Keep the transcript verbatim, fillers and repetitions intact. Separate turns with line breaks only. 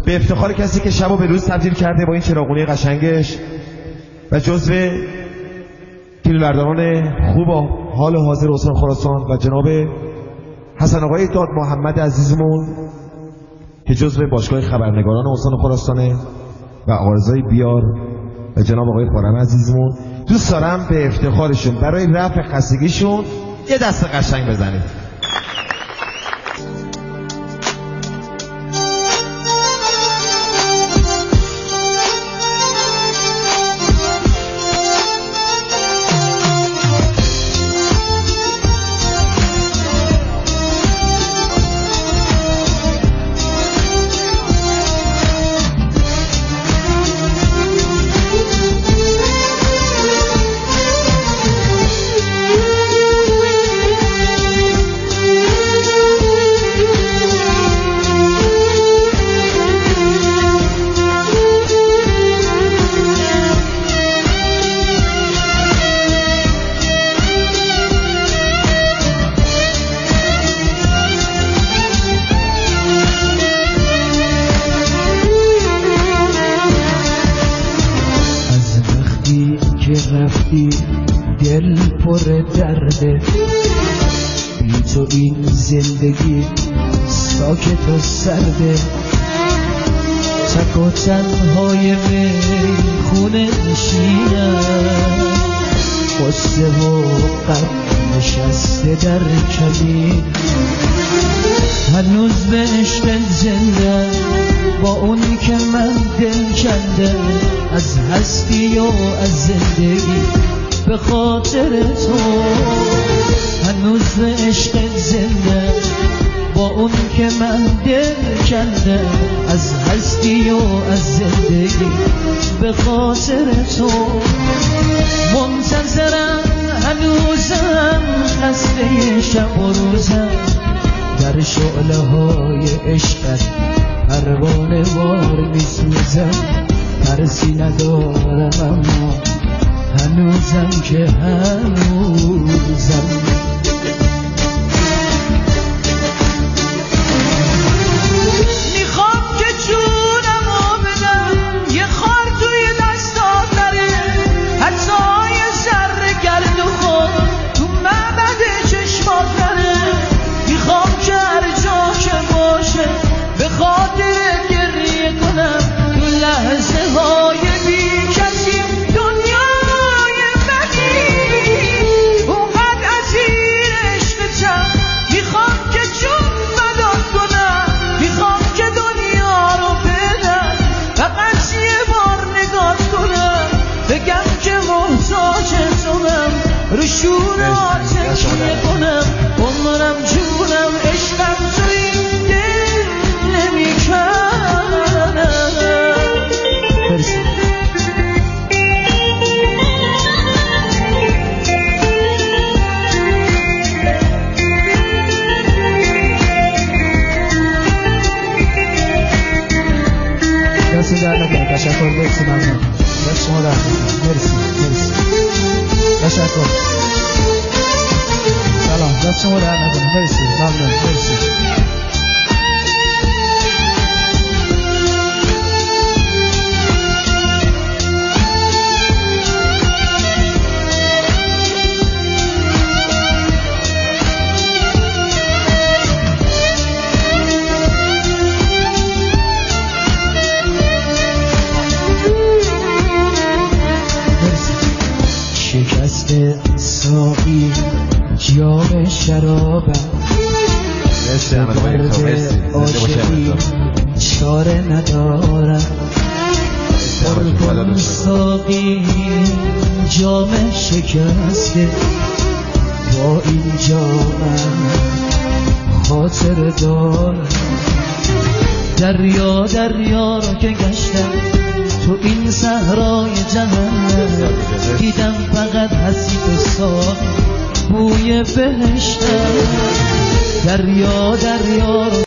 به افتخار کسی که شب و به روز تبدیل کرده با این چراغونی قشنگش و جزو فیلمبرداران خوب و حال حاضر استان خراسان و جناب حسن آقای داد محمد عزیزمون که جزو باشگاه خبرنگاران استان خراسانه و آرزوی بیار و جناب آقای خورم عزیزمون، دوست دارم به افتخارشون برای رفع خستگیشون یه دست قشنگ بزنید.
رفتی دل پر درده، بی تو این زندگی ساکت و سرده، تک و تنهای میخونه نشینم، قصه و غم نشسته در کمین، هنوز به عشق زنده با اون که من دل کنده، از هستی و از زندگی به خاطر تو، هنوز به عشق زنده با اون که من دل کنده، از هستی و از زندگی به خاطر تو، منتظرم هنوزم خسته شب و روزم، در شعله های عشقت پروانه وار میسوزم، ترسی ندارم اما هنوزم که هنوزم. میخوام که جونمو بدم یه خار توی دستات نره، حتی یه ذره گرد و خود تو معبد چشمات نره، میخوام که هر جا که باشه به خاطر گریه کنم، تو لحظه های بی کسی دنیای منی، اونقدر اسیر عشقتم، میخوام که جون فدات کنم، میخوام که دنیا رو بدم، فقط یه بار نگات کنم، بگم که محتاج توام، رو شونات تکیه کنم، عمرم جونم عشقم تو این دل نمیکنم. دست در نکن، تشکر، مرسی، ممنون، دست شما در نکن، مرسی مرسی، تشکر، سلام، دست شما در نکن، مرسی، ممنون، مرسی. شکست ساقی جام شرابم، درد عاشقی چاره ندارم، پر کن ساقی جام شکسته، با این جامم خاطر دارم، دریا دریا رو که گشتم تو این صحرای جهنم، دیدم فقط حسیب ساقی بوی بهشتم، دریا دریا